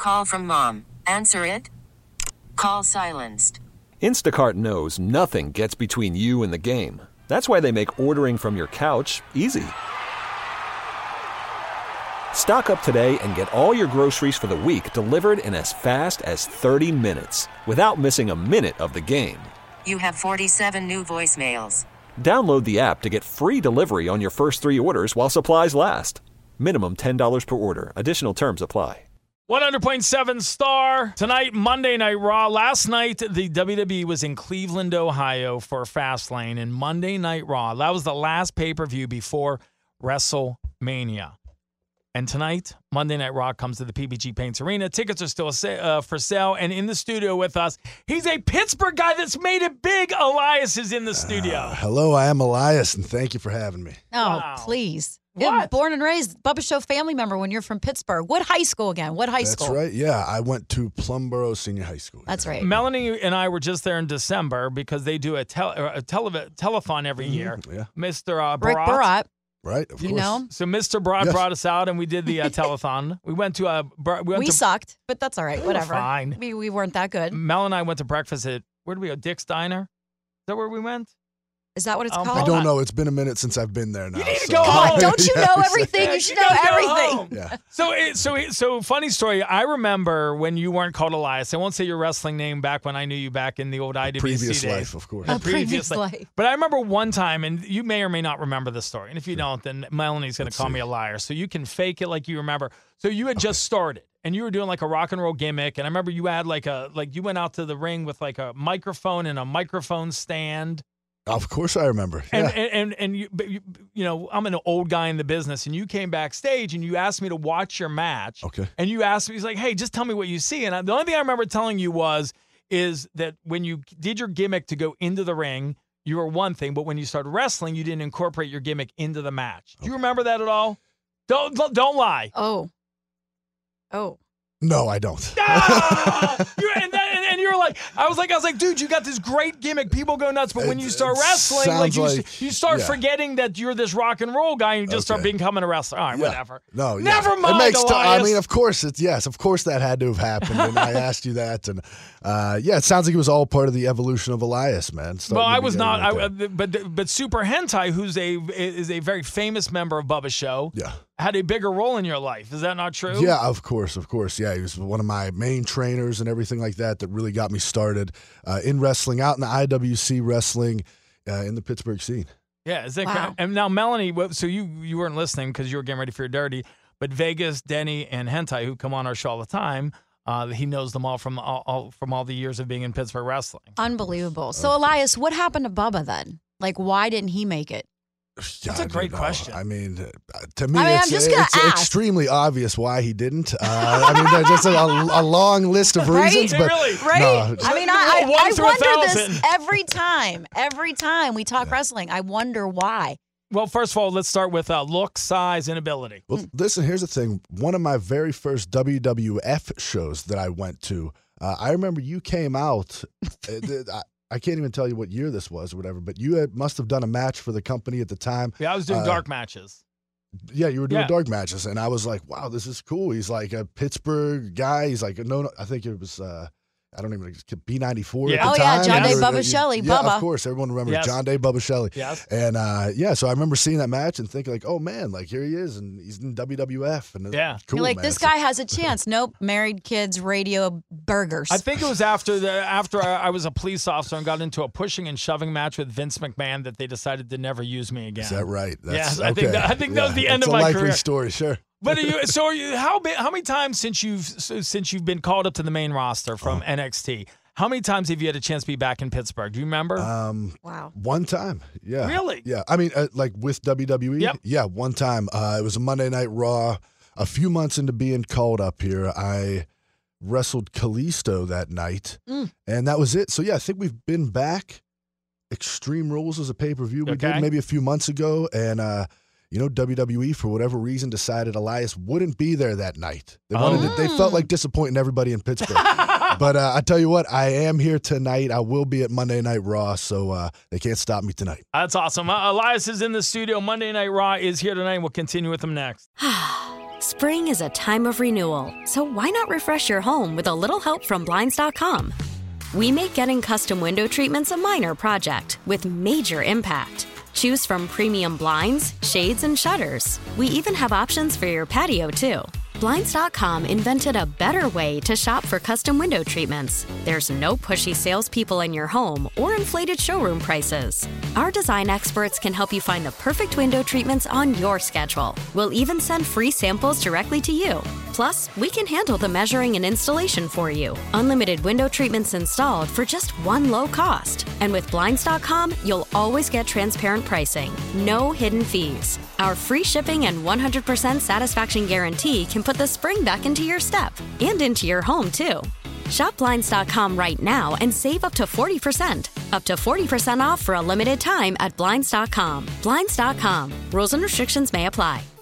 call from mom. Answer it. Call silenced. Instacart knows nothing gets between you and the game. That's why they make ordering from your couch easy. Stock up today and get all your groceries for the week delivered in as fast as 30 minutes without missing a minute of the game. You have 47 new voicemails. Download the app to get free delivery on your first 3 orders while supplies last. Minimum $10 per order. Additional terms apply. 100.7 Star. Tonight, Monday Night Raw. Last night, the WWE was in Cleveland, Ohio for Fastlane. And Monday Night Raw, that was the last pay-per-view before WrestleMania. And tonight, Monday Night Raw comes to the PPG Paints Arena. Tickets are still for sale. And in the studio with us, he's a Pittsburgh guy that's made it big. Elias is in the studio. Hello, I am Elias, and thank you for having me. Oh, Wow. please. What? Born and raised, Bubba Show family member when you're from Pittsburgh. What high school again? What high school? That's right. Yeah, I went to Plumboro Senior High School. That's right. Melanie and I were just there in December because they do a telethon every year. Yeah. Mr. Rick Barat. Right, of You course. know? So Mr. Barat Yes. brought us out, and we did the telethon. We went to We sucked, but that's all right. were Whatever. fine. We weren't that good. Mel and I went to breakfast at, where did we go? Dick's Diner? Is that where we went? Is that what it's I called? I don't know. It's been a minute since I've been there now. You need to so- go home. God, don't you Yeah, know everything? You should know gotta go everything. home. Yeah. So funny story. I remember when you weren't called Elias. I won't say your wrestling name back when I knew you back in the old IWC Previous days. life, of course. A previous life. But I remember one time, and you may or may not remember the story. And if you don't, then Melanie's going to call me a liar. So you can fake it like you remember. So you had just started, and you were doing like a rock and roll gimmick. And I remember you had you went out to the ring with like a microphone and a microphone stand. Of course I remember. Yeah. And you know, I'm an old guy in the business, and you came backstage and you asked me to watch your match. Okay. And you asked me, he's like, hey, just tell me what you see. And the only thing I remember telling you is that when you did your gimmick to go into the ring, you were one thing, but when you started wrestling, you didn't incorporate your gimmick into the match. Do you remember that at all? Don't lie. Oh. No, I don't. And you're like, I was like, dude, you got this great gimmick. People go nuts. But when you start wrestling, you start forgetting that you're this rock and roll guy, and you just start becoming a wrestler. All right, whatever. No, never mind. It makes Elias. I mean, of course that had to have happened, and I asked you that, and it sounds like it was all part of the evolution of Elias, man. Well, I was not. But Super Hentai, who's is a very famous member of Bubba's show, had a bigger role in your life. Is that not true? Yeah, of course. Yeah, he was one of my main trainers and everything like that really got me started in wrestling, out in the IWC wrestling in the Pittsburgh scene. Yeah, is that Wow. And now, Melanie, so you weren't listening because you were getting ready for your dirty, but Vegas, Denny, and Hentai, who come on our show all the time, he knows them all from all the years of being in Pittsburgh wrestling. Unbelievable. So, Elias, what happened to Bubba then? Like, why didn't he make it? That's a great question. I mean, to me, I'm just gonna it's ask. extremely obvious why he didn't. I mean, there's just a long list of reasons, Right? but Really? Right? No, I mean, One I through wonder 1,000. this every time. Every time we talk wrestling, I wonder why. Well, first of all, let's start with look, size, and ability. Well, listen, here's the thing. One of my very first WWF shows that I went to, I remember you came out. I can't even tell you what year this was or whatever, but you must have done a match for the company at the time. Yeah, I was doing dark matches. Yeah, you were doing Yeah. dark matches, and I was like, wow, this is cool. He's like a Pittsburgh guy. He's like, no, I think it was, I don't even, B94 Yeah. at the Oh, time. yeah, John Day Bubba Shelley, Yeah, Bubba. of course. Everyone remembers Yes. John Day Bubba Shelley. Yes. And, so I remember seeing that match and thinking like, oh, man, like here he is, and he's in WWF. And Yeah. cool, You're like, man. this guy has a chance. Nope. Married, kids, radio, burgers. I think it was after I was a police officer and got into a pushing and shoving match with Vince McMahon that they Is that right? Yes, I okay. think that was the end It's of a my likely career. story, sure. But how many times since you've been called up to the main roster from NXT? How many times have you had a chance to be back in Pittsburgh? Do you remember? Wow. One time, yeah. Really? Yeah. I mean, like with WWE? Yep. Yeah, one time. It was a Monday Night Raw. A few months into being called up here, I wrestled Kalisto that night, and that was it. So, yeah, I think we've been back. Extreme Rules was a pay-per-view we did maybe a few months ago, and WWE, for whatever reason, decided Elias wouldn't be there that night. They felt like disappointing everybody in Pittsburgh. But I tell you what, I am here tonight. I will be at Monday Night Raw, so they can't stop me tonight. That's awesome. Elias is in the studio. Monday Night Raw is here tonight. We'll continue with him next. Spring is a time of renewal, so why not refresh your home with a little help from Blinds.com? We make getting custom window treatments a minor project with major impact. Choose from premium blinds, shades, and shutters. We even have options for your patio, too. Blinds.com invented a better way to shop for custom window treatments. There's no pushy salespeople in your home or inflated showroom prices. Our design experts can help you find the perfect window treatments on your schedule. We'll even send free samples directly to you. Plus, we can handle the measuring and installation for you. Unlimited window treatments installed for just one low cost. And with Blinds.com, you'll always get transparent pricing. No hidden fees. Our free shipping and 100% satisfaction guarantee can put the spring back into your step and into your home, too. Shop Blinds.com right now and save up to 40%. Up to 40% off for a limited time at Blinds.com. Blinds.com. Rules and restrictions may apply.